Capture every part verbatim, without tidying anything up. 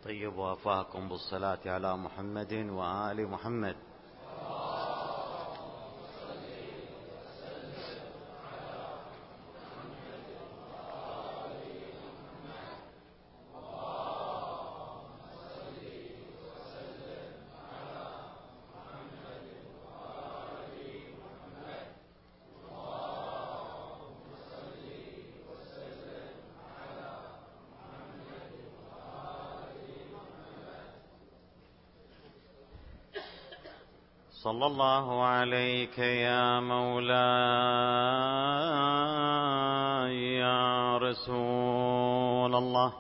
طيب وافاكم بالصلاة على محمد وآل محمد. صلى الله عليك يا مولاي يا رسول الله.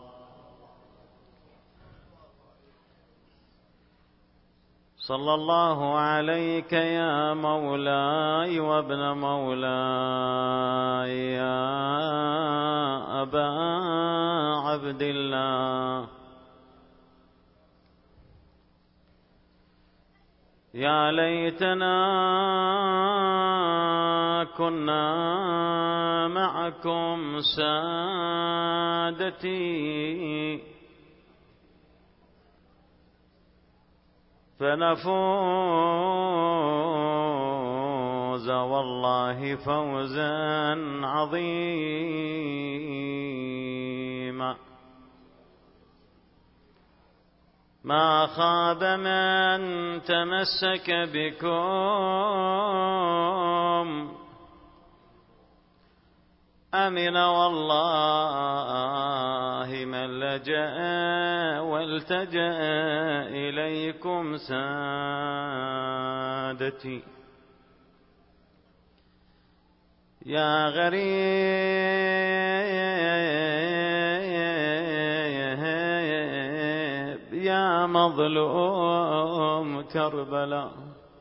صلى الله عليك يا مولاي وابن مولاي يا أبا عبد الله. يا ليتنا كنا معكم سادتي فنفوز والله فوزا عظيما. ما خاب من تمسك بكم أمن والله من لجأ والتجأ إليكم سادتي. يا غريب يا مظلوم كربلاء،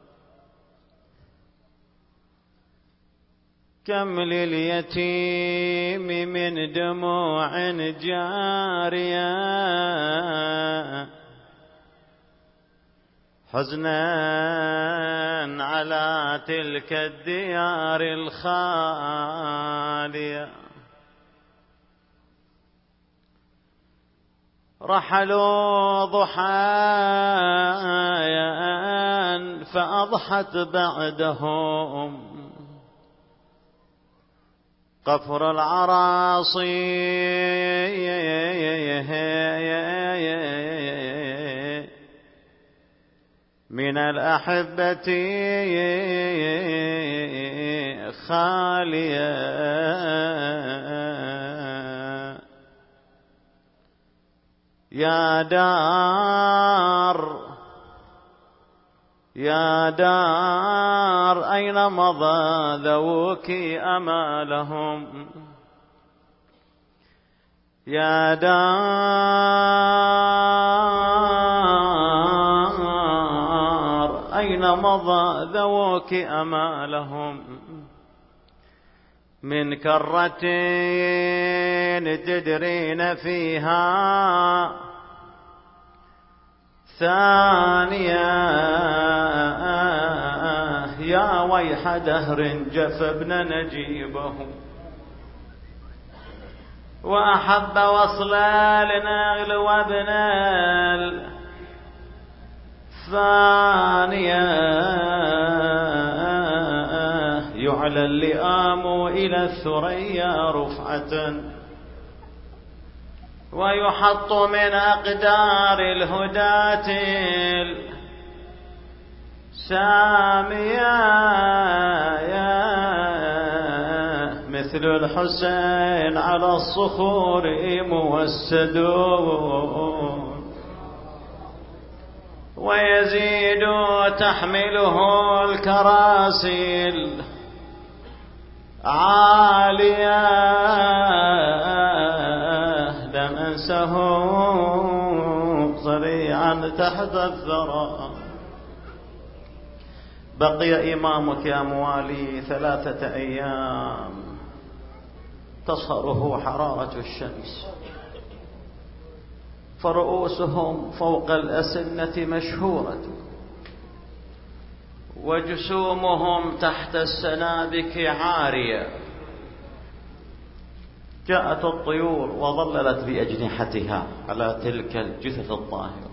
كم لليتيم من دموع جارية حزنا على تلك الديار الخالية. رحلوا ضحايا فأضحت بعدهم قفر العراصي من الأحبة خالية. يا دار يا دار أين مضى ذوك أمالهم؟ يا دار أين مضى ذوك أمالهم؟ من كرة تدرين فيها ثانية يا ويح دهر جفبنا نجيبهم وأحب وصلا لنغل وابن الثانية يعلى اللئام إلى الثريا رفعة ويحط من أقدار الهداة السامية مثل الحسين على الصخور موسدون ويزيد تحمله الكراسي عالية لم أنسه صريعا تحت الثرى. بقي إمامك يا موالي ثلاثة أيام تصهره حرارة الشمس فرؤوسهم فوق الأسنة مشهورة وجسومهم تحت السنابك عارية جاءت الطيور وظللت بأجنحتها على تلك الجثث الطاهرة.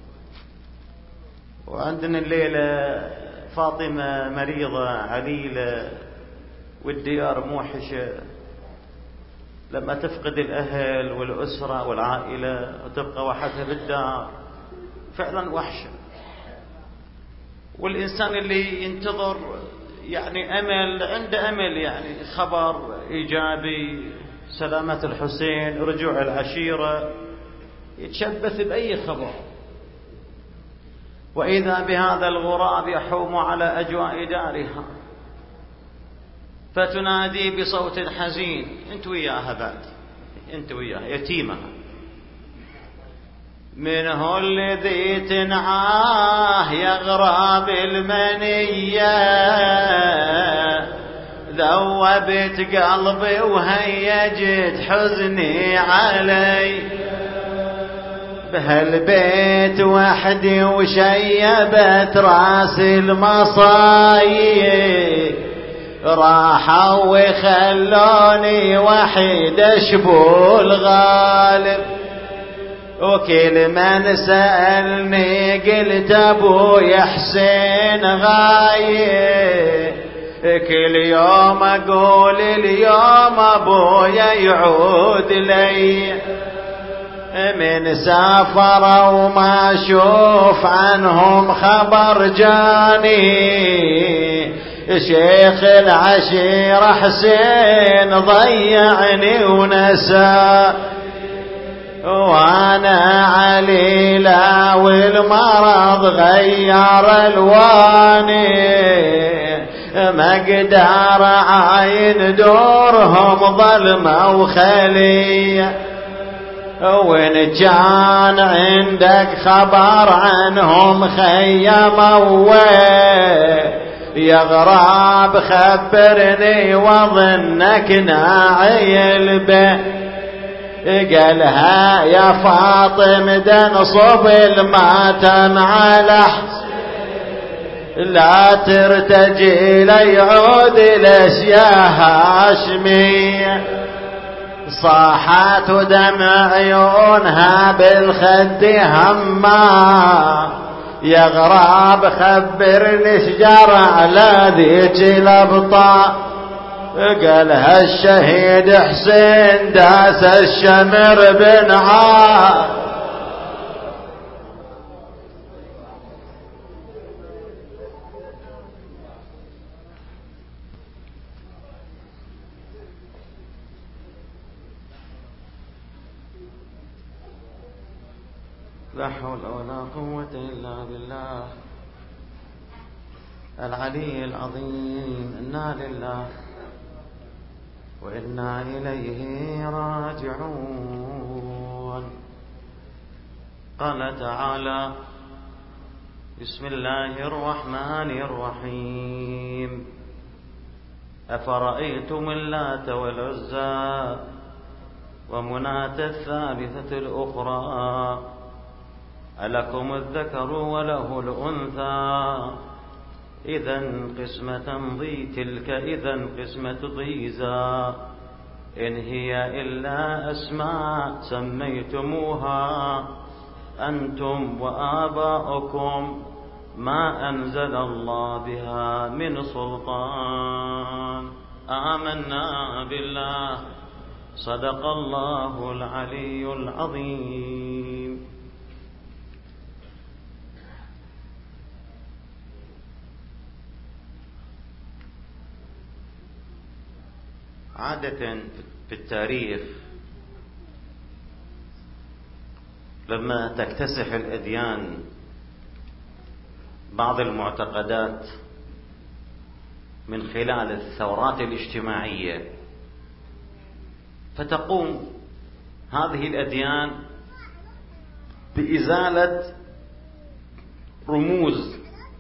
وعندنا الليلة فاطمة مريضة عليلة والديار موحشة، لما تفقد الأهل والأسرة والعائلة وتبقى وحدها بالدار فعلا وحشة. والإنسان اللي ينتظر يعني أمل، عنده أمل، يعني خبر إيجابي، سلامة الحسين، رجوع العشيرة، يتشبث بأي خبر. وإذا بهذا الغراب يحوم على أجواء دارها فتنادي بصوت حزين: انت وياها بعد، انت وياها يتيمة. من هو الذي تنعاه يا غراب المنية، ذوبت قلبي وهيجت حزني علي، بهالبيت وحدي وشيبت راس المصايب، راحوا وخلوني وحيد اشبو الغالب. وكل من سألني قلت ابوي حسين غايب، كل يوم اقول اليوم ابويا يعود لي. من سافر وما اشوف عنهم خبر جاني، شيخ العشيرة حسين ضيعني ونسى. وانا عليلا والمرض غير الواني، ما اقدر عاين دورهم ظلمة وخلية. وإن كان عندك خبر عنهم خيموا يا غراب خبرني وظنك ناعي البيت. قالها يا فاطم دنصب الماتم على حسين، لا ترتجي ليعود ليش يا هاشمية. صاحت ودمع عيونها بالخد هما، يا غراب خبرني شجر على ذيك الابطال. قالها الشهيد حسين داس الشمر بن عاد، لا حول ولا قوة إلا بالله العلي العظيم. إنا لله وإنا إليه راجعون. قال تعالى: بسم الله الرحمن الرحيم. أفرأيتم اللات والعزى ومناة الثالثة الأخرى، ألكم الذكر وله الأنثى، إذن قسمة ضي تلك إذن قسمة ضيزى، إن هي إلا أسماء سميتموها أنتم وآباؤكم ما أنزل الله بها من سلطان، آمنا بالله صدق الله العلي العظيم. عادة في التاريخ لما تكتسح الأديان بعض المعتقدات من خلال الثورات الاجتماعية، فتقوم هذه الأديان بإزالة رموز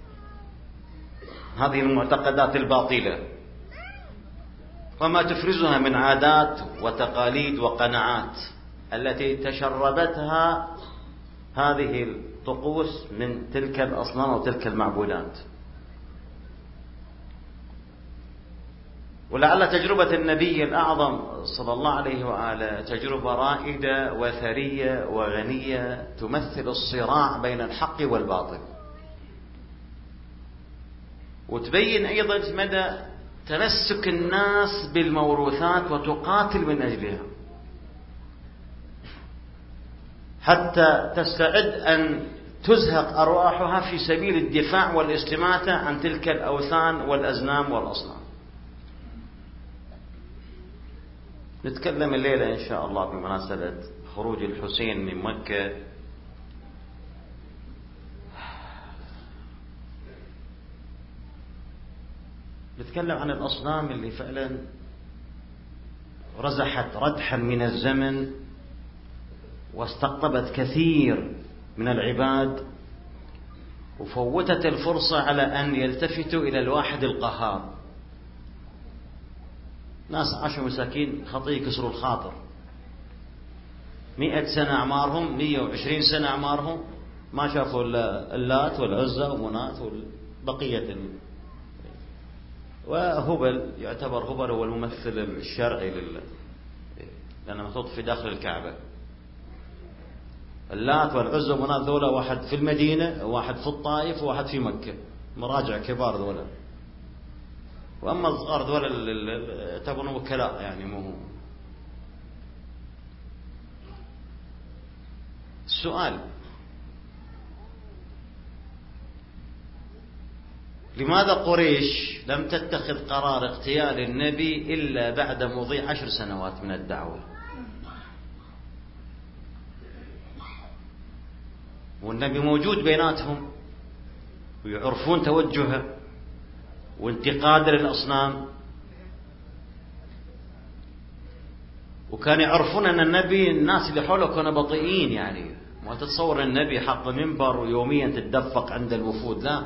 هذه المعتقدات الباطلة وما تفرزها من عادات وتقاليد وقناعات التي تشربتها هذه الطقوس من تلك الأصنام وتلك المعبودات. ولعل تجربة النبي الأعظم صلى الله عليه وآله تجربة رائدة وثرية وغنية تمثل الصراع بين الحق والباطل، وتبين أيضا مدى تمسك الناس بالموروثات وتقاتل من أجلها حتى تستعد أن تزهق أرواحها في سبيل الدفاع والاستماتة عن تلك الأوثان والأزنام والأصنام. نتكلم الليلة إن شاء الله بمناسبة خروج الحسين من مكة نتكلم عن الأصنام اللي فعلا رزحت ردحا من الزمن واستقطبت كثير من العباد وفوتت الفرصة على أن يلتفتوا إلى الواحد القهار. ناس عاشوا مساكين خطية كسروا الخاطر، مئة سنة أعمارهم، مئة وعشرين سنة أعمارهم، ما شافوا اللات والعزى ومنات والبقية. وهبل يعتبر هبل هو الممثل الشرعي لله لأنه محطوط في داخل الكعبة. اللات والعزى ومنات ذولا واحد في المدينة وواحد في الطائف وواحد في مكة، مراجع كبار ذولا. وأما الصغار ذولا يعتبرون وكلاء يعني مو هو. السؤال: لماذا قريش لم تتخذ قرار اغتيال النبي إلا بعد مضي عشر سنوات من الدعوة؟ والنبي موجود بيناتهم ويعرفون توجهه وانتقاد للأصنام، وكانوا يعرفون أن النبي الناس اللي حوله كانوا بطيئين، يعني ما تتصور النبي حط منبر ويوميا تتدفق عند الوفود، لا،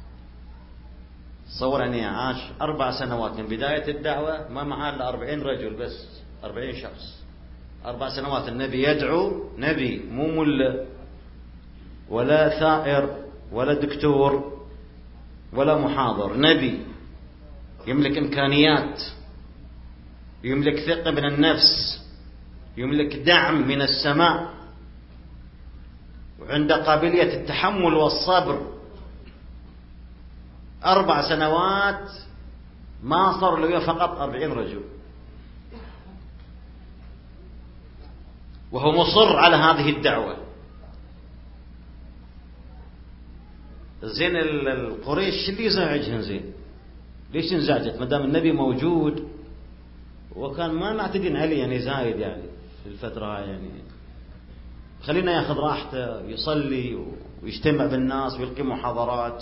تصور أني عاش أربع سنوات من بداية الدعوة ما معاه إلا أربعين رجل بس، أربعين شخص، أربع سنوات النبي يدعو، نبي مو ملا ولا ثائر ولا دكتور ولا محاضر، نبي يملك إمكانيات، يملك ثقة من النفس، يملك دعم من السماء، وعنده قابلية التحمل والصبر. أربع سنوات ما صار له فقط أربعين رجل، وهو مصر على هذه الدعوة. زين القريش اللي يزعجهن، زين ليش انزعجت ما دام النبي موجود؟ وكان ما معتدين عليه يعني زايد يعني في الفترة، يعني خلينا ياخذ راحته يصلي ويجتمع بالناس ويلقي محاضرات.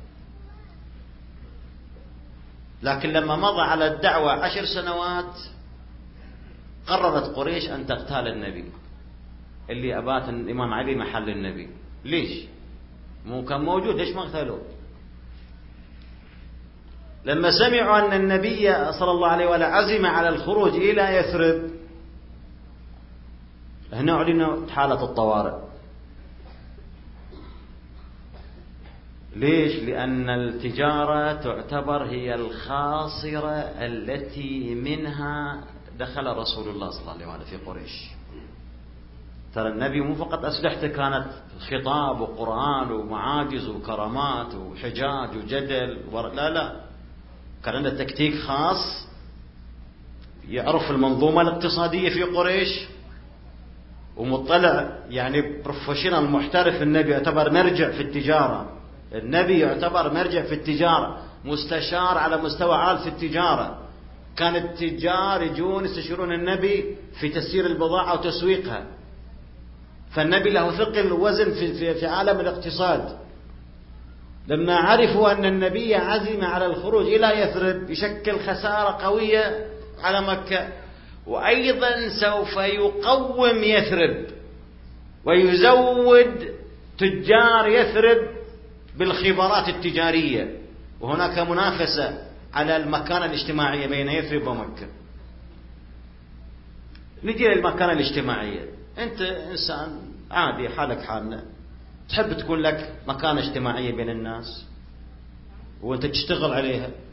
لكن لما مضى على الدعوة عشر سنوات قررت قريش أن تقتال النبي اللي أبات الإمام علي محل النبي. ليش؟ مو كان موجود، ليش ما قتلوه؟ لما سمعوا أن النبي صلى الله عليه وآله عزم على الخروج إلى يثرب، هنا أعلنوا حالة الطوارئ. ليش؟ لأن التجارة تعتبر هي الخاصرة التي منها دخل رسول الله صلى الله عليه وآله في قريش. ترى النبي مو فقط أسلحته كانت خطاب وقرآن ومعاجز وكرامات وحجاج وجدل، لا لا، كان عنده تكتيك خاص، يعرف المنظومة الاقتصادية في قريش ومطلع، يعني بروفيشنال محترف. النبي يعتبر مرجع في التجارة، النبي يعتبر مرجع في التجارة، مستشار على مستوى عال في التجارة. كان التجار يجون يستشيرون النبي في تسيير البضاعة وتسويقها، فالنبي له ثقل ووزن في, في, في عالم الاقتصاد. لما عرفوا أن النبي عزم على الخروج إلى يثرب يشكل خسارة قوية على مكة، وأيضا سوف يقوم يثرب ويزود تجار يثرب بالخبرات التجارية، وهناك منافسة على المكانة الاجتماعية بين يثرب ومكة. نجي للمكانة الاجتماعية. أنت إنسان عادي حالك حالنا، تحب تكون لك مكانة اجتماعية بين الناس وأنت تشتغل عليها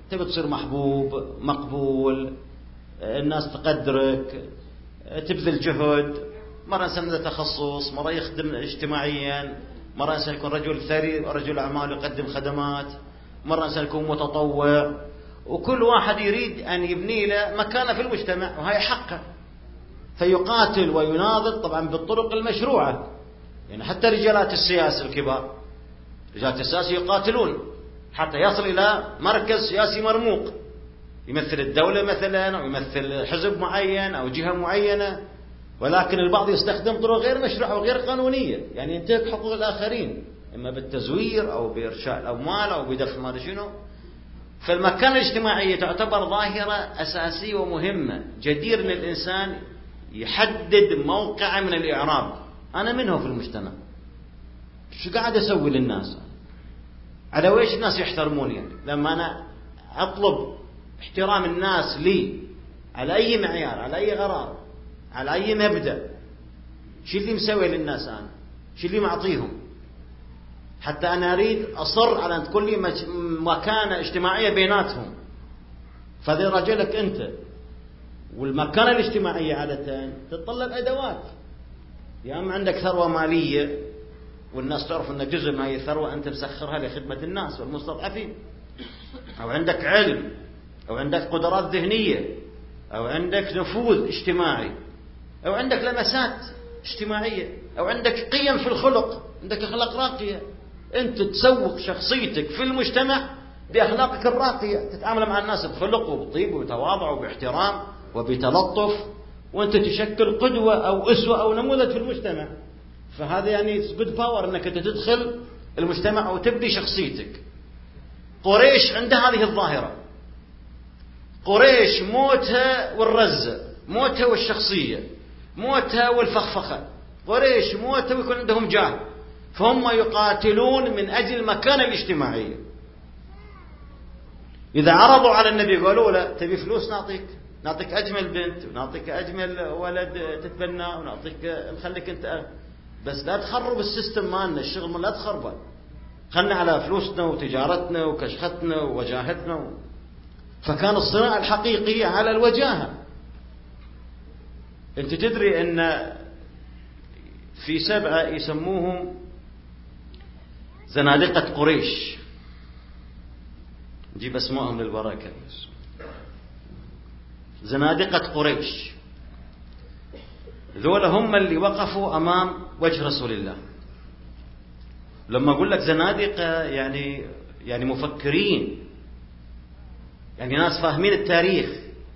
تبي تصير محبوب مقبول، الناس تقدرك، تبذل جهد. مرة إنسان عنده تخصص، مرة يخدم اجتماعيا، مرة إنسان يكون رجل ثري ورجل أعمال يقدم خدمات، مرة إنسان يكون متطوع، وكل واحد يريد أن يبني له مكانة في المجتمع، وهي حقه. فيقاتل ويناضل طبعا بالطرق المشروعة. يعني حتى رجالات السياسة الكبار، رجالات السياسة يقاتلون حتى يصل إلى مركز سياسي مرموق، يمثل الدولة مثلا، أو يمثل حزب معين أو جهة معينة، ولكن البعض يستخدم طرق غير مشروعة وغير قانونية، يعني ينتهك حقوق الآخرين، إما بالتزوير أو بإرشاء الأموال أو بدفع ما شنو. فالمكانة الاجتماعية تعتبر ظاهرة أساسية ومهمة، جدير أن الإنسان يحدد موقعه من الإعراب. أنا منه في المجتمع، شو قاعد أسوي للناس، على ويش الناس يحترموني؟ يعني لما أنا أطلب احترام الناس لي على أي معيار، على أي غرار، على أي مبدأ، شو اللي مسوي للناس أنا؟ شو اللي معطيهم؟ حتى أنا أريد أصر على أن تكون لي مكانة اجتماعية بيناتهم. فهذا رجلك أنت. والمكانة الاجتماعية عادة تتطلب أدوات. يا أما عندك ثروة مالية والناس تعرف أن جزء من هذه الثروة أنت مسخرها لخدمة الناس والمستضعفين، أو عندك علم، أو عندك قدرات ذهنية، أو عندك نفوذ اجتماعي، أو عندك لمسات اجتماعية، أو عندك قيم في الخلق، عندك أخلاق راقية. أنت تسوق شخصيتك في المجتمع بأخلاقك الراقية، تتعامل مع الناس بخلق وبطيب وبتواضع وباحترام وبتلطف، وأنت تشكل قدوة أو أسوة أو نموذج في المجتمع. فهذا يعني جود باور أنك أنت تدخل المجتمع وتبني شخصيتك. قريش عندها هذه الظاهرة. قريش موتها والرزة، موتها والشخصية، موتها والفخفخة. قريش موتها ويكون عندهم جاه، فهم يقاتلون من أجل المكانة الاجتماعية. إذا عرضوا على النبي قالوا له تبي فلوس نعطيك، نعطيك أجمل بنت، ونعطيك أجمل ولد تتبناه، ونعطيك نخليك أنت، بس لا تخرب السيستم مالنا، الشغل لا تخربه، خلنا على فلوسنا وتجارتنا وكشختنا ووجاهتنا. فكان الصراع الحقيقي على الوجاهة. أنت تدري أن في سبعة يسموهم زنادقة قريش، نجيب اسمائهم للبركة. زنادقة قريش ذولا هم اللي وقفوا أمام وجه رسول الله. لما أقول لك زنادقة يعني يعني مفكرين، يعني ناس فاهمين التاريخ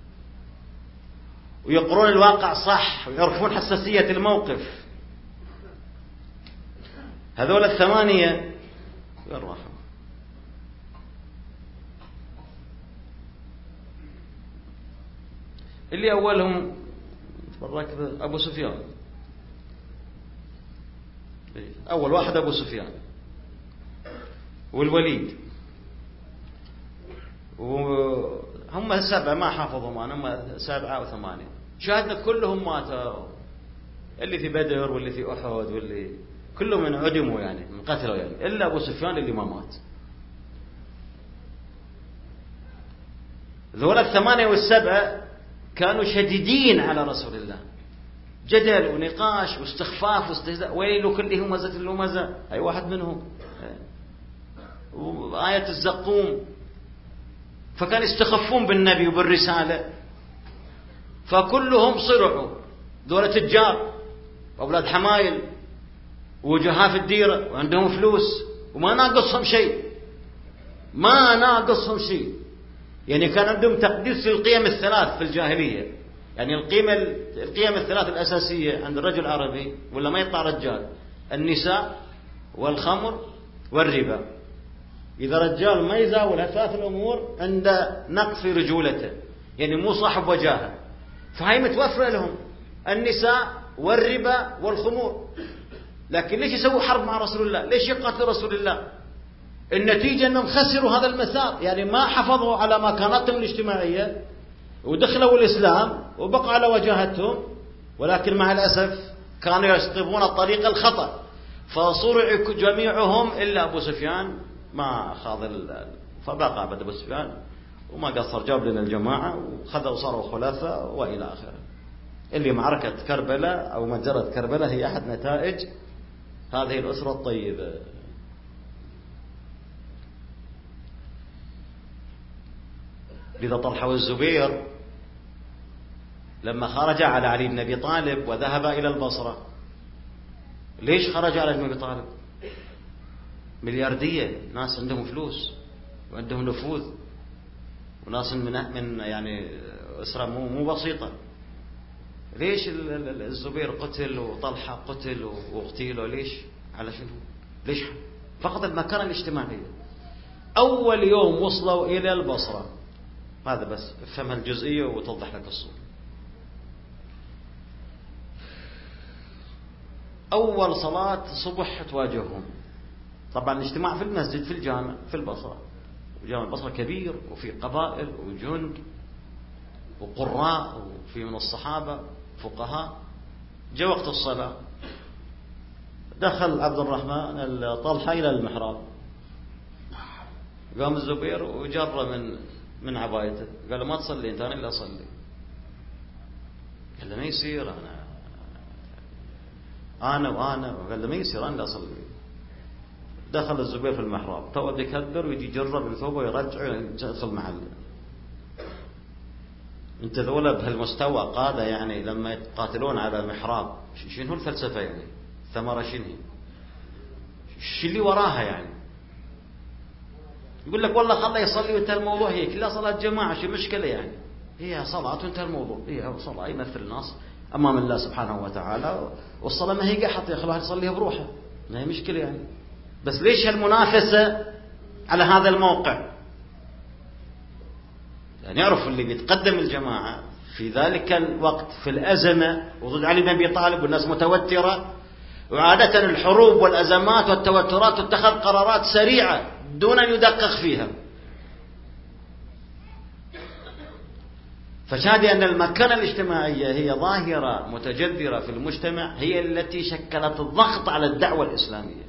ويقرون الواقع صح ويعرفون حساسية الموقف. هذول الثمانية يرحموا اللي أولهم أبو سفيان. أول واحد أبو سفيان والوليد، وهم السبعة ما حافظوا معنا، هم سبعة أو ثمانية. شاهدنا كلهم ماتوا، اللي في بدر واللي في أحد واللي كلهم انعدموا يعني من قتلوا يعني، إلا أبو سفيان اللي ما مات. ذولا الثمانية والسبعة كانوا شديدين على رسول الله، جدل ونقاش واستخفاف واستهزاء. ويل كل همزة لمزة، أي واحد منهم، وآية الزقوم. فكان يستخفون بالنبي وبالرسالة، فكلهم صرعوا. دولة تجار وأولاد حمايل ووجهاء في الديرة وعندهم فلوس، وما ناقصهم شيء، ما ناقصهم شيء. يعني كان عندهم تقديس للقيم الثلاث في الجاهلية. يعني القيمة القيم الثلاث الأساسية عند الرجل العربي ولا ما يطلع رجال: النساء والخمر والربا. إذا رجال ما يزاول هالثلاث الأمور عند نقص في رجولته، يعني مو صاحب وجاهة. فهي متوفرة لهم: النساء والربا والخمور. لكن ليش يسووا حرب مع رسول الله؟ ليش يقاتل رسول الله؟ النتيجة أنهم خسروا هذا المسار، يعني ما حافظوا على مكانتهم الاجتماعية ودخلوا الإسلام وبقوا على وجاهتهم، ولكن مع الأسف كانوا يصطبون الطريق الخطأ، فصرعوا جميعهم إلا أبو سفيان ما خاض، فبقى بعد أبو سفيان وما قصر، جاب لنا الجماعة وخذوا صاروا خلفاء وإلى آخره. اللي معركة كربلاء أو مجزرة كربلاء هي أحد نتائج هذه الأسرة الطيبة. لذا طلحة والزبير لما خرج على علي بن أبي طالب وذهب إلى البصرة، ليش خرج على علي بن أبي طالب؟ ملياردية، ناس عندهم فلوس وعندهم نفوذ، وناس من من يعني أسرة مو مو بسيطة. ليش الزبير قتل وطلحة قتل واغتيلوا؟ ليش؟ على شنو؟ ليش؟ فقط المكانة الاجتماعية. أول يوم وصلوا إلى البصرة، هذا بس افهم هالجزئية وتوضح لك الصورة. أول صلاة صبح تواجههم، طبعا الاجتماع في المسجد في الجامع في البصرة، وجامع البصرة كبير وفي قبائل وجند وقراء وفي من الصحابة فقهاء. جاء وقت الصلاة، دخل عبد الرحمن طلحة إلى المحراب، قام الزبير وجر من من عبايته، قال له ما تصلي أنت، أنا اللي أصلي. قال له ما يصير، أنا أنا وأنا قال له ما يصير، أنا اللي أصلي. دخل الزبير في المحراب، تو بده يكبر ويجي يجرب من ثوبه ويرجع يدخل محله. انت ذولا بهالمستوى قادة يعني لما يتقاتلون على محراب، شنو الفلسفة يعني؟ ثمرة شنو؟ شو اللي وراها يعني؟ يقول لك والله خله يصلي وانتهى الموضوع، هي كلها صلاة جماعة، شو المشكلة يعني؟ هي صلاة وانتهى الموضوع، هي صلاة يمثل الناس أمام الله سبحانه وتعالى، والصلاة ما هي قحط يا أخي، الواحد يصليها بروحه، ما هي مشكلة يعني. بس ليش هالمنافسة على هذا الموقع؟ يعني يعرف اللي بيتقدم الجماعة في ذلك الوقت في الأزمة وضد علي بن أبي طالب والناس متوترة، وعادة الحروب والأزمات والتوترات تتخذ قرارات سريعة دون أن يدقق فيها. فشاهد أن المكانة الاجتماعية هي ظاهرة متجذرة في المجتمع، هي التي شكلت الضغط على الدعوة الإسلامية.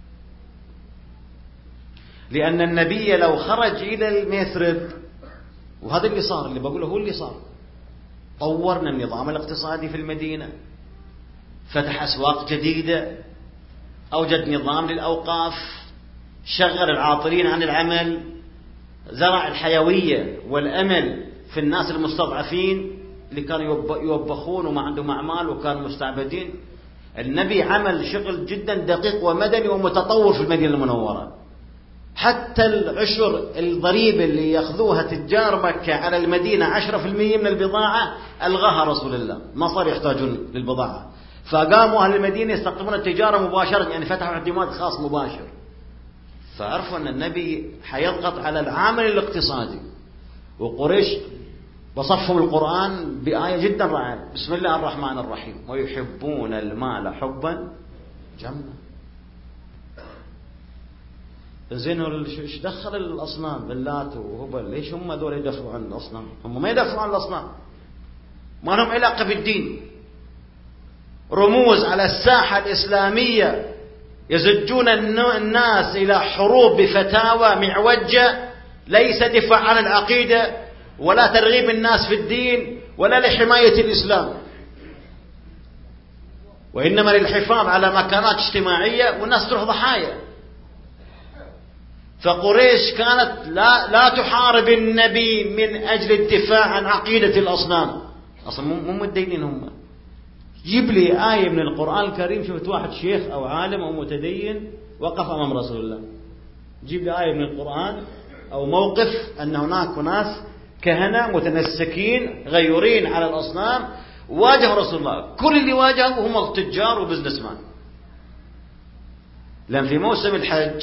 لأن النبي لو خرج إلى الميثرب، وهذا اللي صار، اللي بقوله هو اللي صار، طورنا النظام الاقتصادي في المدينة، فتح أسواق جديدة، أوجد نظام للأوقاف، شغل العاطلين عن العمل، زرع الحيوية والأمل في الناس المستضعفين اللي كانوا يوبخون وما عندهم أعمال وكانوا مستعبدين. النبي عمل شغل جدا دقيق ومدني ومتطور في المدينة المنورة. حتى العشر الضريبة اللي يأخذوها تجار مكة على المدينة عشرة في المية من البضاعة ألغاها رسول الله، ما صار يحتاجون للبضاعة، فقاموا أهل المدينة يستقطبون التجارة مباشرة، يعني فتحوا اعتماد خاص مباشر. فعرفوا أن النبي حيضغط على العامل الاقتصادي. وقريش وصفهم القرآن بآية جدا رائعة، بسم الله الرحمن الرحيم، ويحبون المال حبا جما. زين ايش دخل الاصنام باللات وهبل؟ ليش هم دول يدافعوا عن الاصنام؟ هم ما يدافعوا عن الاصنام، ما لهم علاقه بالدين. رموز على الساحه الاسلاميه يزجون الناس الى حروب بفتاوى معوجه، ليس دفاع عن العقيده ولا ترغيب الناس في الدين ولا لحمايه الاسلام، وانما للحفاظ على مكانات اجتماعيه والناس تروح ضحايا. فقريش كانت لا لا تحارب النبي من أجل الدفاع عن عقيدة الأصنام، أصلا مو متدينين هم. جيب لي آية من القرآن الكريم شفت واحد شيخ أو عالم أو متدين وقف أمام رسول الله، جيب لي آية من القرآن أو موقف أن هناك ناس كهنة متنسكين غيورين على الأصنام واجه رسول الله. كل اللي واجهوا هم التجار وبزنس مان. لأن في موسم الحج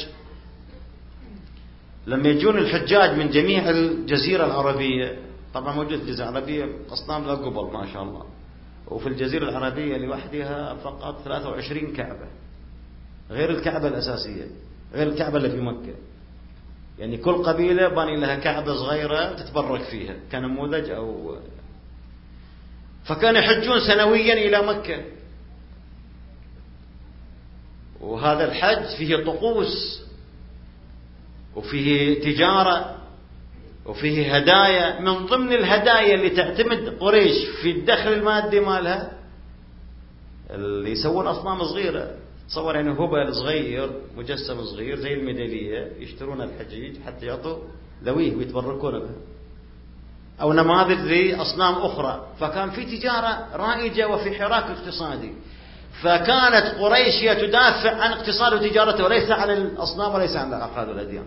لما يجون الحجاج من جميع الجزيرة العربية، طبعا موجود في الجزيرة العربية أصنام لا قبل ما شاء الله، وفي الجزيرة العربية لوحدها فقط ثلاثة وعشرين كعبة غير الكعبة الأساسية، غير الكعبة اللي في مكة. يعني كل قبيلة باني لها كعبة صغيرة تتبرك فيها كنموذج أو. فكانوا يحجون سنويا إلى مكة، وهذا الحج فيه طقوس وفيه تجارة وفيه هدايا. من ضمن الهدايا اللي تعتمد قريش في الدخل المادي مالها اللي يسوون أصنام صغيرة، تصور يعني هبل صغير مجسم صغير زي الميدالية يشترون الحجيج حتى يعطوا ذويه ويتبركون به، أو نماذج لأصنام أخرى. فكان في تجارة رائجة وفي حراك اقتصادي، فكانت قريش تدافع عن اقتصاد وتجارته وليس عن الأصنام وليس عن العقائد والأديان.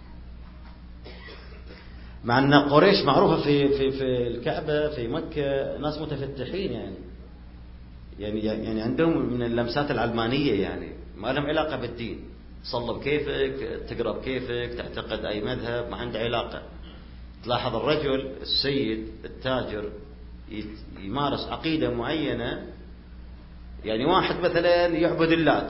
مع أن قريش معروفة في في في الكعبة في مكة ناس متفتحين يعني يعني يعني عندهم من اللمسات العلمانية، يعني ما لهم علاقة بالدين، تصلي بكيفك، تقرأ بكيفك، تعتقد أي مذهب، ما عنده علاقة. تلاحظ الرجل السيد التاجر يمارس عقيدة معينة، يعني واحد مثلا يعبد اللات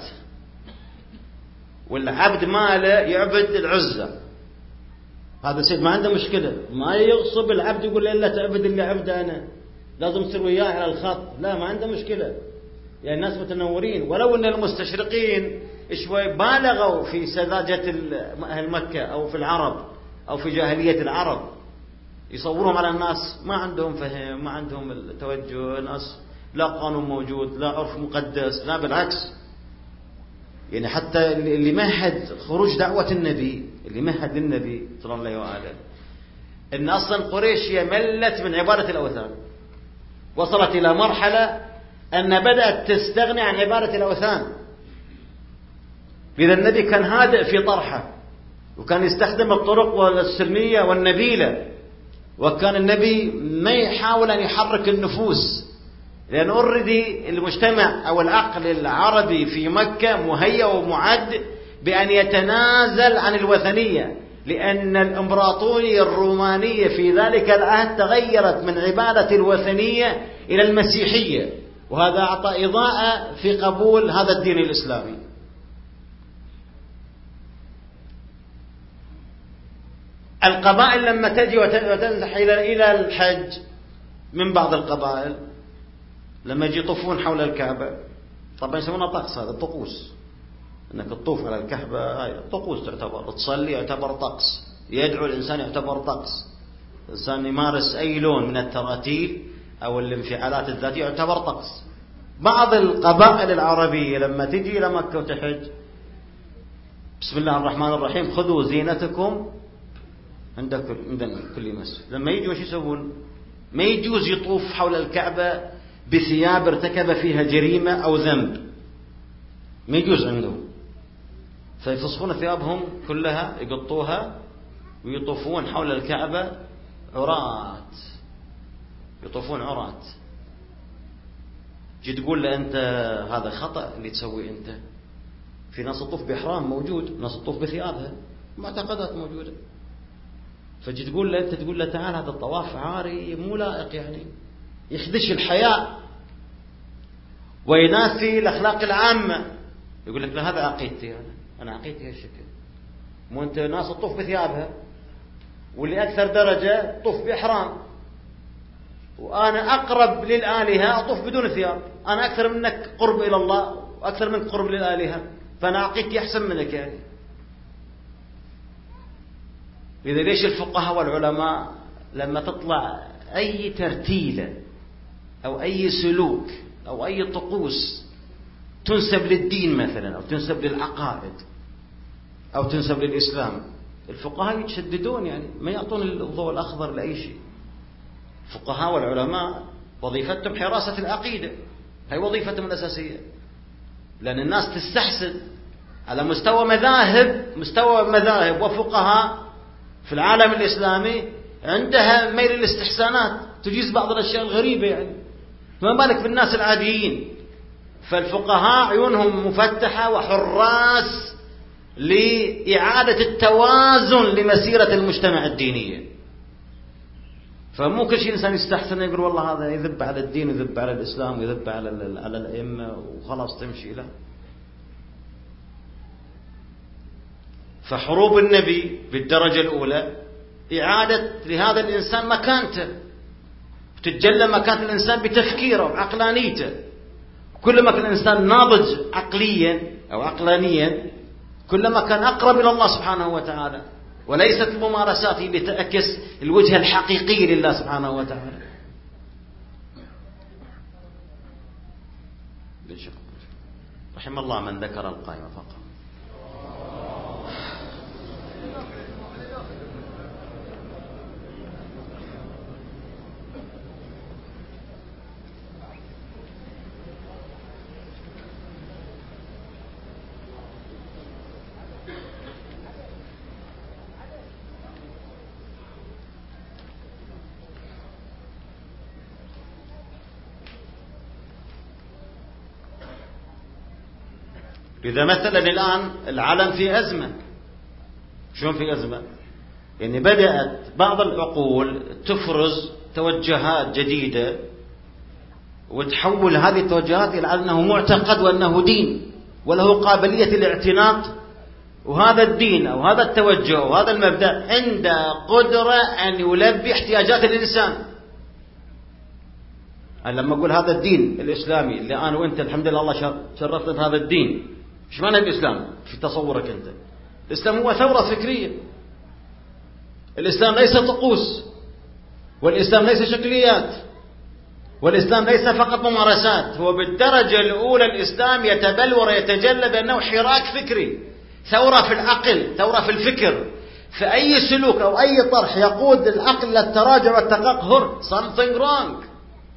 والعبد ماله يعبد العزة، هذا السيد ما عنده مشكلة، ما يغصب العبد يقول له لا تعبد اللي عبده أنا، لازم تصير وياه على الخط، لا ما عنده مشكلة. يعني الناس متنورين، ولو أن المستشرقين شوي بالغوا في سذاجة أهل مكة أو في العرب أو في جاهلية العرب، يصورهم على الناس ما عندهم فهم، ما عندهم التوجه، ناس لا قانون موجود، لا عرف مقدس، لا بالعكس. يعني حتى اللي مهد خروج دعوة النبي، اللي مهد للنبي صلى الله عليه وآله، إن أصلا قريش ملت من عبادة الأوثان، وصلت إلى مرحلة أن بدأت تستغني عن عبادة الأوثان. إذا النبي كان هادئ في طرحه، وكان يستخدم الطرق السلمية والنبيلة، وكان النبي ما يحاول أن يحرك النفوس، لأن أوريدي المجتمع أو العقل العربي في مكة مهيأ ومعد بأن يتنازل عن الوثنية، لأن الإمبراطورية الرومانية في ذلك العهد تغيرت من عبادة الوثنية إلى المسيحية، وهذا أعطى إضاءة في قبول هذا الدين الإسلامي. القبائل لما تجي وتنزح إلى الحج، من بعض القبائل لما يجي يطوفون حول الكعبة، طبعا يسمونها طقس، هذا طقوس، انك تطوف على الكعبة هاي طقوس تعتبر، تصلي يعتبر طقس، يدعو الإنسان يعتبر طقس، الإنسان يمارس أي لون من التراتيل أو الانفعالات الذاتية يعتبر طقس. بعض القبائل العربية لما تجي إلى مكة وتحج، بسم الله الرحمن الرحيم، خذوا زينتكم عند كل مسجد. لما يجوا وش يسوون؟ ما يجوز يطوف حول الكعبة بثياب ارتكب فيها جريمة أو ذنب، ما يجوز عندهم، فيفسخون ثيابهم كلها يقطوها ويطوفون حول الكعبة عراة، يطوفون عراة. جي تقول له أنت هذا خطأ اللي تسوي أنت، في ناس تطوف بإحرام موجود، ناس تطوف بثيابها، معتقدات موجودة. فجي تقول له أنت تقول له تعال هذا الطواف عاري مو لائق، يعني يخدش الحياء وينافي الأخلاق العامة. يقول لك لا هذا عقيدتي، أنا أنا عقيدتي هالشكل، مو أنت ناس تطوف بثيابها، واللي أكثر درجة طوف بإحرام، وأنا أقرب للآلهة أطوف بدون ثياب، أنا أكثر منك قرب إلى الله وأكثر منك قرب للآلهة، فأنا عقيدتي أحسن منك. يعني إذا ليش الفقهاء والعلماء لما تطلع أي ترتيلة أو أي سلوك أو أي طقوس تنسب للدين مثلا أو تنسب للعقائد أو تنسب للإسلام، الفقهاء يتشددون، يعني ما يعطون الضوء الأخضر لأي شيء. الفقهاء والعلماء وظيفتهم حراسة العقيدة، هي وظيفتهم الأساسية، لأن الناس تستحسن على مستوى مذاهب مستوى مذاهب وفقهاء في العالم الإسلامي عندها ميل الاستحسانات، تجيز بعض الأشياء الغريبة، يعني فما بالك بالناس العاديين. فالفقهاء عيونهم مفتحة وحراس لإعادة التوازن لمسيرة المجتمع الدينية. فمو كل شيء إنسان يستحسن يقول والله هذا يذب على الدين ويذب على الإسلام ويذب على على الأئمة وخلاص تمشي، لا. فحروب النبي بالدرجة الأولى إعادة لهذا الإنسان مكانته، تتجلى مكانة الإنسان بتفكيره وعقلانيته. كلما كان الإنسان ناضج عقليا أو عقلانيا كلما كان أقرب إلى الله سبحانه وتعالى. وليست الممارسات اللي تعكس الوجه الحقيقي لله سبحانه وتعالى. رحم الله من ذكر القائمة فقط. إذا مثلا الآن العالم في أزمة، شلون في أزمة؟ يعني بدأت بعض العقول تفرز توجهات جديدة وتحول هذه التوجهات إلى أنه معتقد وأنه دين وله قابلية الاعتناق، وهذا الدين أو هذا التوجه أو هذا المبدأ عنده قدرة أن يلبي احتياجات الإنسان. أنا لما أقول هذا الدين الإسلامي اللي أنا وأنت الحمد لله الله شرفنا بهذا الدين، إيش معنى الإسلام في تصورك أنت؟ الإسلام هو ثورة فكرية. الإسلام ليس طقوس، والإسلام ليس شكليات، والإسلام ليس فقط ممارسات. هو بالدرجة الأولى الإسلام يتبلور يتجلى بأنه حراك فكري، ثورة في العقل، ثورة في الفكر. فأي سلوك أو أي طرح يقود العقل للتراجع والتقهر something wrong.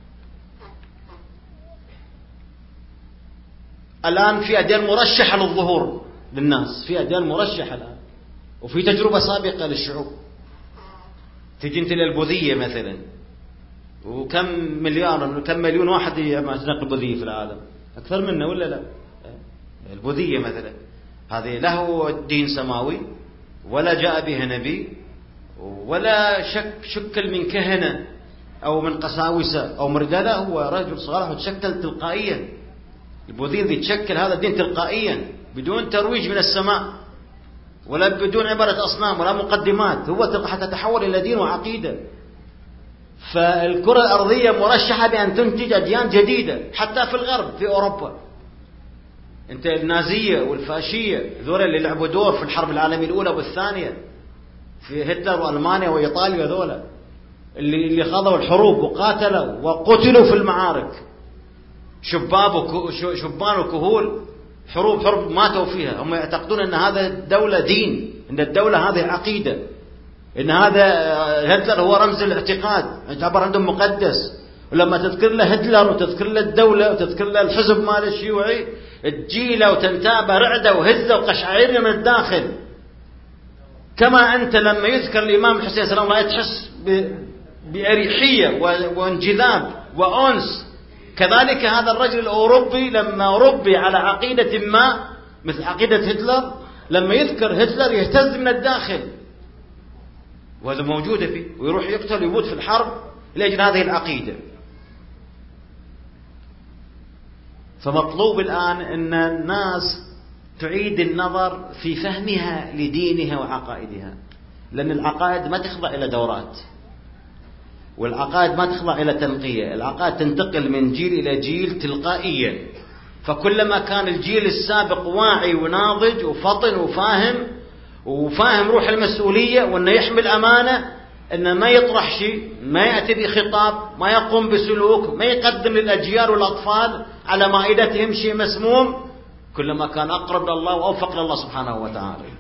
الآن في أديان مرشحة للظهور للناس، في أديان مرشحة الآن، وفي تجربة سابقة للشعوب. تجي انت للبوذية مثلا، وكم مليار كم مليون واحد يعتنق البوذية في العالم، أكثر منه ولا لا؟ البوذية مثلا هذه له دين سماوي ولا جاء بها نبي ولا شك شكل من كهنة أو من قساوسة أو مرجلة، هو رجل صالح وتشكل تلقائيا. البوذيين ذي تشكل هذا الدين تلقائيا بدون ترويج من السماء ولا بدون عبادة أصنام ولا مقدمات، هو حتى تحول إلى دين وعقيدة. فالكرة الأرضية مرشحة بأن تنتج أديان جديدة حتى في الغرب في أوروبا. أنت النازية والفاشية ذولا اللي لعبوا دور في الحرب العالمية الأولى والثانية في هتلر وألمانيا وإيطاليا، ذولا اللي اللي خاضوا الحروب وقاتلوا وقتلوا في المعارك، شباب وك... شبان وكهول، حروب حرب ماتوا فيها. هم يعتقدون أن هذا الدولة دين، أن الدولة هذه عقيدة، أن هذا هتلر هو رمز الاعتقاد، يعتبر عندهم مقدس. ولما تذكر له هتلر وتذكر له الدولة وتذكر له الحزب مال الشيوعي تجيله وتنتابه رعدة وهزة وقشعريرة من الداخل. كما أنت لما يذكر الإمام الحسين سلام الله تحس ب... بأريحية وانجذاب وأنس، كذلك هذا الرجل الأوروبي لما ربي على عقيدة ما مثل عقيدة هتلر، لما يذكر هتلر يهتز من الداخل، وهذا موجودة فيه، ويروح يقتل ويموت في الحرب لأجل هذه العقيدة. فمطلوب الآن أن الناس تعيد النظر في فهمها لدينها وعقائدها، لأن العقائد ما تخضع إلى دورات، والعقائد ما تخضع إلى تنقية. العقائد تنتقل من جيل إلى جيل تلقائيا. فكلما كان الجيل السابق واعي وناضج وفطن وفاهم وفاهم روح المسؤولية وأنه يحمل أمانة، أنه ما يطرح شيء، ما يأتي بخطاب، ما يقوم بسلوك، ما يقدم للأجيال والأطفال على مائدتهم شيء مسموم، كلما كان أقرب لله وأوفق لله سبحانه وتعالى.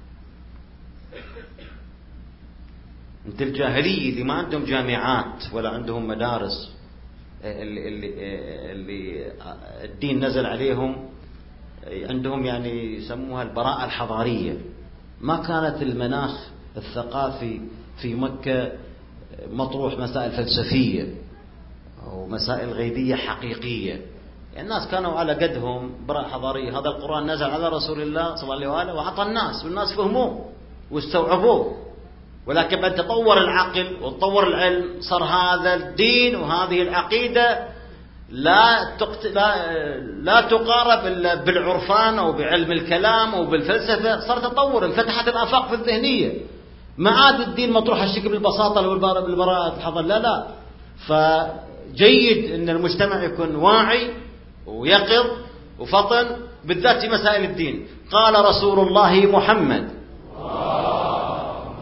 انت الجاهلية اللي ما عندهم جامعات ولا عندهم مدارس، اللي, اللي, اللي الدين نزل عليهم، عندهم يعني يسموها البراءة الحضارية. ما كانت المناخ الثقافي في مكة مطروح مسائل فلسفية أو مسائل غيبية حقيقية. يعني الناس كانوا على قدهم براءة حضارية. هذا القرآن نزل على رسول الله صلى الله عليه وآله وعطى الناس، والناس فهموه واستوعبوه. ولكن بعد تطور العقل وتطور العلم صار هذا الدين وهذه العقيدة لا تقت... لا لا تقارب إلا بالعرفان أو بعلم الكلام أو بالفلسفة. صار تطور، انفتحت الآفاق في الذهنية، ما عاد الدين مطروح الشكل بالبساطة والبراءة الحضر، لا لا. فجيد أن المجتمع يكون واعي ويقظ وفطن، بالذات في مسائل الدين. قال رسول الله محمد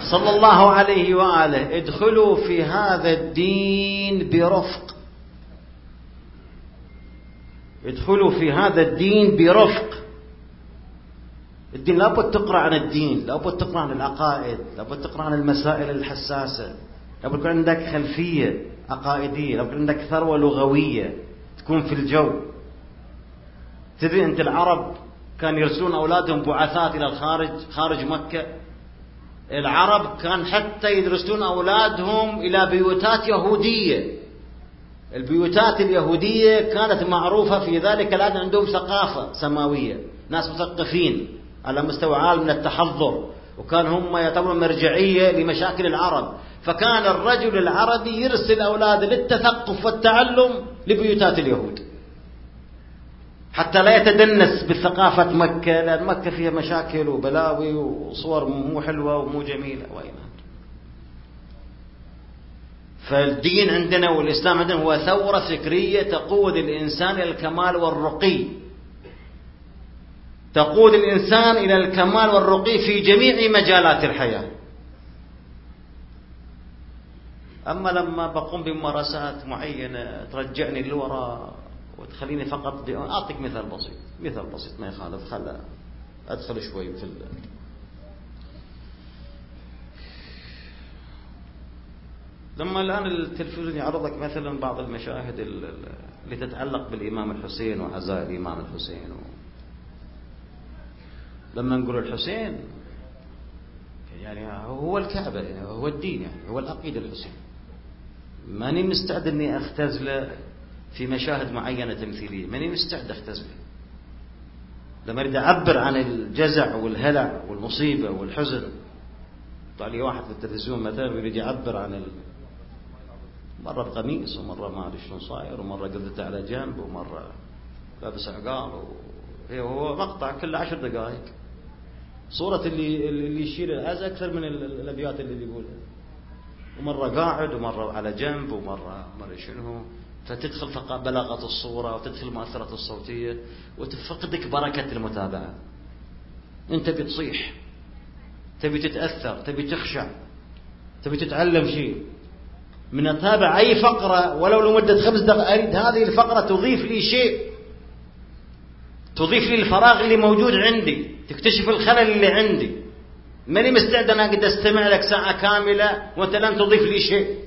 صلى الله عليه وآله: ادخلوا في هذا الدين برفق، ادخلوا في هذا الدين برفق. الدين لابد تقرأ عن الدين، لابد تقرأ عن العقائد، لابد تقرأ عن المسائل الحساسة، لابد يكون عندك خلفية عقائدية، لابد يكون عندك ثروة لغوية تكون في الجو. تدري أنت العرب كان يرسلون أولادهم بعثات إلى الخارج، خارج مكة. العرب كان حتى يدرسون أولادهم إلى بيوتات يهودية. البيوتات اليهودية كانت معروفة في ذلك الآن، عندهم ثقافة سماوية، ناس مثقفين على مستوى عالي من التحضر، وكان هم يعتبرون مرجعية لمشاكل العرب. فكان الرجل العربي يرسل أولاده للتثقف والتعلم لبيوتات اليهود حتى لا يتدنس بثقافة مكة، لأن مكة فيها مشاكل وبلاوي وصور مو حلوة ومو جميلة وإيمان. فالدين عندنا والإسلام عندنا هو ثورة فكرية تقود الإنسان إلى الكمال والرقي، تقود الإنسان إلى الكمال والرقي في جميع مجالات الحياة. أما لما بقوم بممارسات معينة ترجعني للوراء وتخليني فقط، أعطيك مثال بسيط، مثال بسيط ما يخالف، خل أدخل شوي في ال... لما الآن التلفزيون يعرضك مثلا بعض المشاهد اللي تتعلق بالإمام الحسين وعزاء الإمام الحسين و... لما نقول الحسين يعني هو الكعبة، يعني هو الدين، يعني هو العقيدة الحسين، ماني مستعد أني أختزله في مشاهد معينة تمثيلية، ماني مستعد أختزله. لما أريد أعبر عن الجزع والهلع والمصيبة والحزن، طلع لي واحد في التلفزيون مثلا يريد يعبر عن ال... مرة بقميص ومرة ما أدري شلون صاير، ومرة قلدته على جنب، ومرة لابس عقال و... هو مقطع كله عشر دقائق، صورة اللي اللي يشيل العز أكثر من الأبيات اللي بيقولها، ومرة قاعد ومرة على جنب ومرة مرة شنو. فتدخل فقط بلاغة الصورة وتدخل المؤثرات الصوتية وتفقدك بركة المتابعة. أنت بتصيح، تبي تتأثر، تبي تخشع، تبي تتعلم شيء، من أتابع أي فقرة ولو لمدة خمس دقائق، أريد هذه الفقرة تضيف لي شيء، تضيف لي الفراغ اللي موجود عندي، تكتشف الخلل اللي عندي. ماني مستعد أنا قد أستمع لك ساعة كاملة وأنت لن تضيف لي شيء.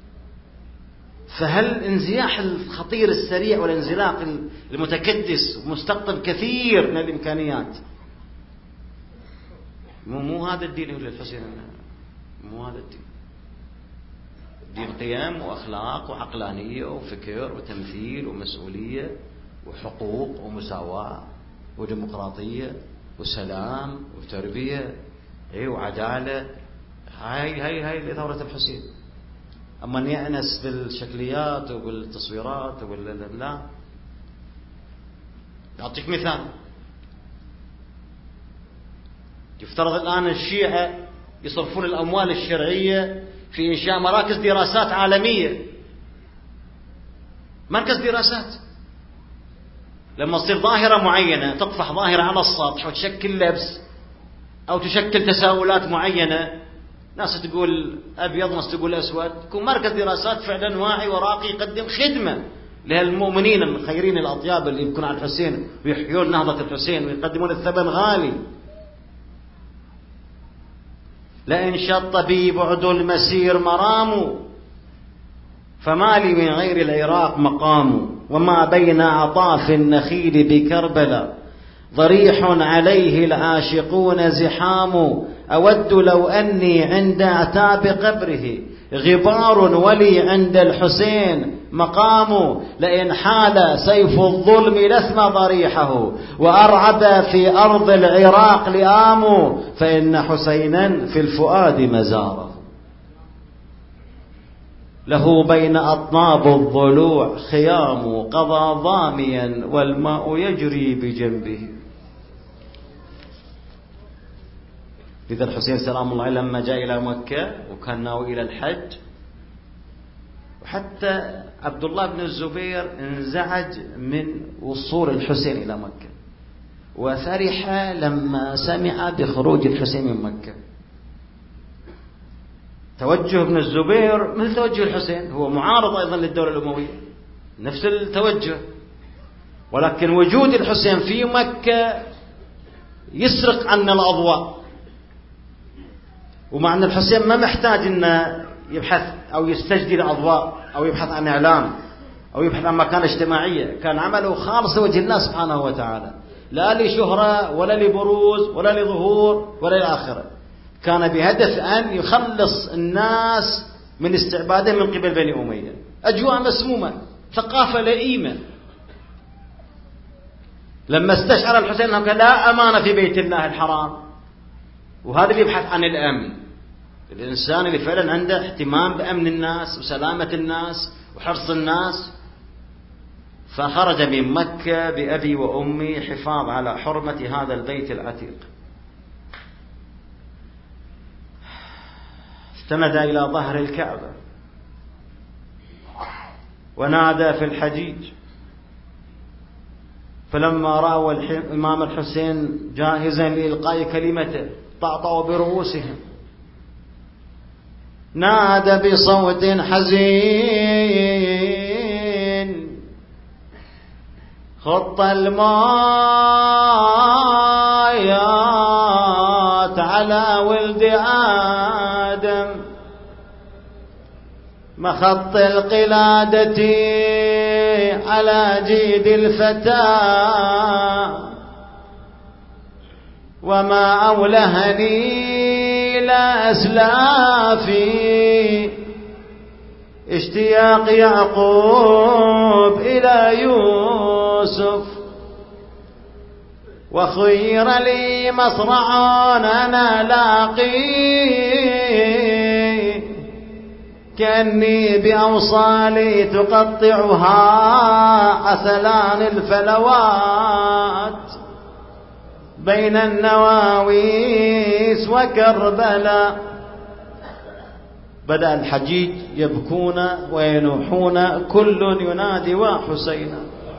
فهل الانزياح الخطير السريع والانزلاق المتكدس مستقطب كثير من الإمكانيات. مو مو هذا الدين يقول الحسين، مو هذا الدين. دين قيم وأخلاق وعقلانية وفكر وتمثيل ومسؤولية وحقوق ومساواة وديمقراطية وسلام وتربية، اي وعدالة. هاي هاي هاي ثورة الحسين. أما أن يأنس بالشكليات وبالتصويرات وبال لا. أعطيك مثال. يفترض الآن الشيعة يصرفون الأموال الشرعية في إنشاء مراكز دراسات عالمية. مركز دراسات لما تصير ظاهرة معينة، تطفح ظاهرة على السطح وتشكل لبس أو تشكل تساؤلات معينة، ناس تقول أبيض، ناس تقول أسود، يكون مركز دراسات فعلا واعي وراقي يقدم خدمة لهالمؤمنين الخيرين الأطياب اللي يبكون على الحسين ويحيون نهضة الحسين ويقدمون الثمن غالي. لئن شط بي بعد المسير مرام، فما لي من غير العراق مقام، وما بين أطاف النخيل بكربلاء ضريح عليه العاشقون زحام، أود لو أني عند أعتاب قبره غبار ولي عند الحسين مقام، لئن حال سيف الظلم لثم ضريحه وأرعب في أرض العراق لآم، فإن حسينا في الفؤاد مزاره له بين أطناب الضلوع خيام، قضى ضاميا والماء يجري بجنبه. لذا الحسين سلام الله عليه لما جاء إلى مكة وكان ناوي إلى الحج، وحتى عبد الله بن الزبير انزعج من وصول الحسين إلى مكة وفرح لما سمع بخروج الحسين من مكة. توجه ابن الزبير مثل توجه الحسين، هو معارض أيضا للدولة الأموية نفس التوجه، ولكن وجود الحسين في مكة يسرق عنا الأضواء، ومع أن الحسين ما محتاج أنه يبحث أو يستجدي الأضواء أو يبحث عن إعلام أو يبحث عن مكانة اجتماعية، كان عمله خالص وجه الله سبحانه وتعالى، لا لشهرة ولا لبروز ولا لظهور ولا لآخرة، كان بهدف أن يخلص الناس من استعباده من قبل بني أمية. أجواء مسمومة، ثقافة لئيمة. لما استشعر الحسين أنه لا أمان في بيت الله الحرام، وهذا اللي يبحث عن الأمن، الإنسان اللي فعلا عنده اهتمام بأمن الناس وسلامة الناس وحرص الناس، فخرج من مكة بأبي وأمي حفاظ على حرمة هذا البيت العتيق. استند إلى ظهر الكعبة ونادى في الحجيج، فلما رأوا الإمام الحسين جاهزا لإلقاء كلمته طأطأوا برؤوسهم، نادى بصوت حزين: خط المايات على ولد آدم، مخط القلادة على جيد الفتى، وما أولهني لا أسلافي اشتياق يعقوب إلى يوسف، وخير لي مصرع أنا لاقي، كأني بأوصالي تقطعها عسلان الفلوات بين النواويس وكربلاء. بدأ الحجيج يبكون وينوحون كل ينادي وحسينا،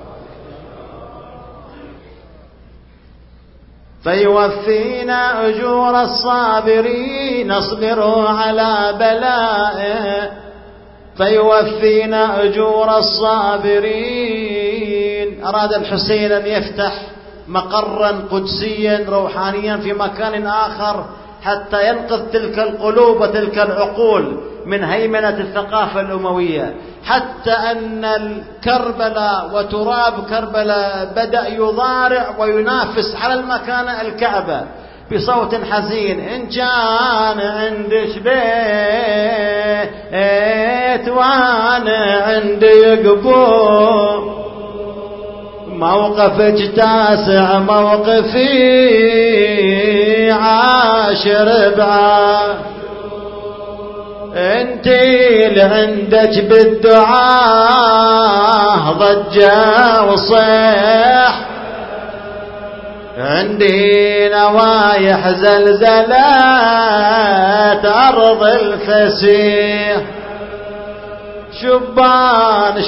فيوفينا أجور الصابرين اصبروا على بلائه، فيوفينا أجور الصابرين. أراد الحسين أن يفتح مقرا قدسيا روحانيا في مكان آخر حتى ينقذ تلك القلوب وتلك العقول من هيمنة الثقافة الأموية، حتى أن الكربلاء وتراب كربلاء بدأ يضارع وينافس على المكان الكعبة بصوت حزين: إن كان عندش بيت وأنا عندي قبور، موقفك تاسع موقفي عاشر بعاشر، انتي اللي عندك بالدعاء ضجة وصيح، عندي نوايح زلزلات أرض الفسيح، شبان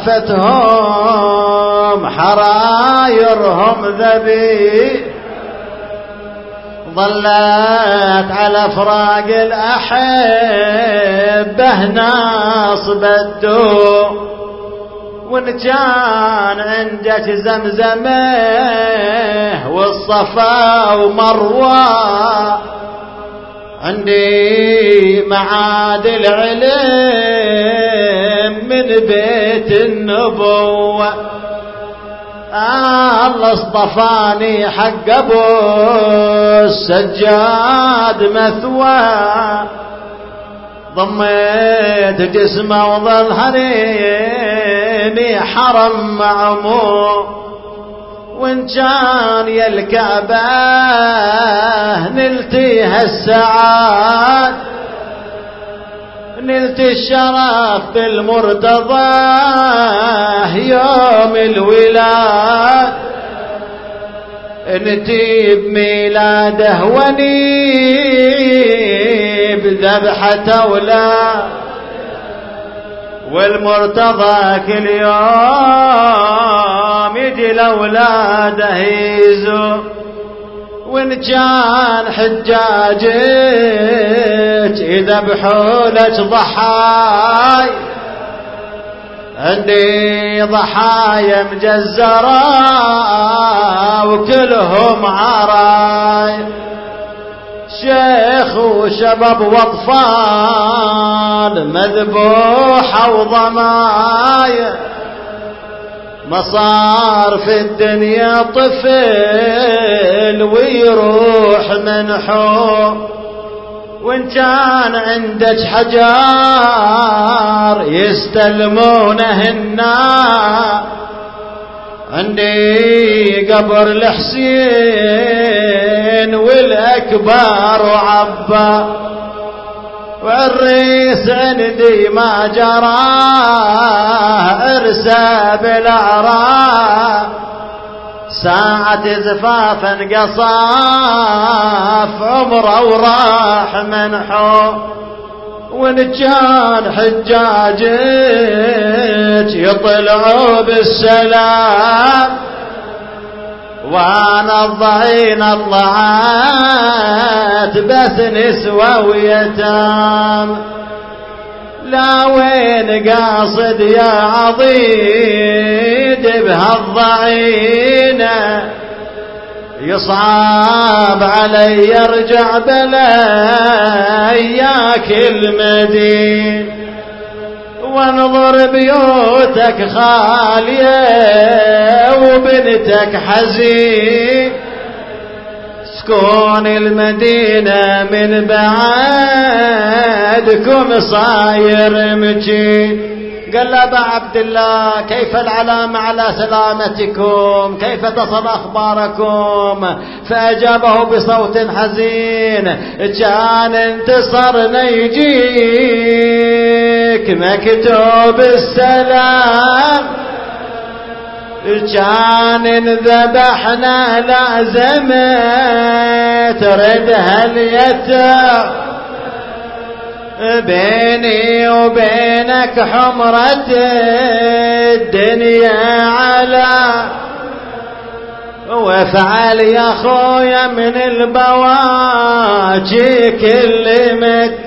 شافتهم حرايرهم ذبي، ظلت على فراق الأحبة ناس بدو، وإن كان عندك زمزمه والصفا ومروى، عندي معاد العلم من بيت النبوة، الله اصطفاني حق ابو السجاد مثوى، ضميت جسمه وظل هريمي حرم معمور، وإن كان يا الكعبة نلتيها السعاد، نلت الشرف بالمرتضى يوم الولاد، نتيب ميلاده ونيب ذبحة أولاد، والمرتضى كل يوم يجي لأولاده يزور، وإن كان حجاجك يذبحوا لك ضحاي، عندي ضحايا مجزرة وكلهم عراي، شيخ وشباب واطفال مذبوحة وضمايا، ما صار في الدنيا طفل ويروح منحو، وإن كان عندك حجار يستلمونهن، عندي قبر الحسين والأكبر وعبا، والريس عندي ما جراه ارسى بالأعراف، ساعة زفافا قصاف عمره وراح منحو، وإن كان حجاجك يطلعوا بالسلام، وانا الضعين طلعت بس نسوى ويتام، لا وين قاصد يا عضيد بهالضعينة، يصعب علي يرجع بلاياك المدين، وانظر بيوتك خالية وبنتك حزين، سكون المدينة من بعدكم صاير مجين. قال له أبا عبد الله كيف العلامة على سلامتكم، كيف تصل أخباركم؟ فأجابه بصوت حزين كان انتصرنا يجيك مكتوب السلام، كان انذبحنا لازمت ردها اليتام، بيني وبينك حمرة الدنيا على، وافعل يا خويا من البواجي كلمت،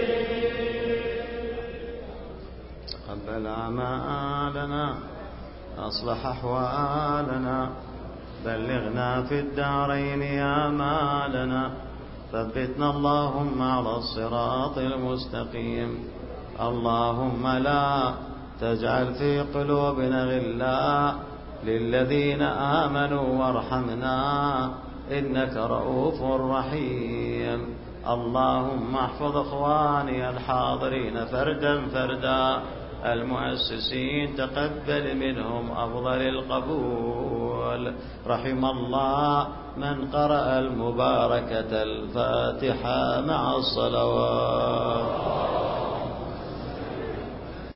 قبل أعمالنا أصلح أحوالنا، بلغنا في الدارين يا مالنا، ثبتنا اللهم على الصراط المستقيم، اللهم لا تجعل في قلوبنا غلا للذين آمنوا وارحمنا إنك رؤوف رحيم. اللهم احفظ إخواني الحاضرين فردا فردا، المؤسسين تقبل منهم أفضل القبول، رحم الله من قرأ المباركة الفاتحة مع الصلوات.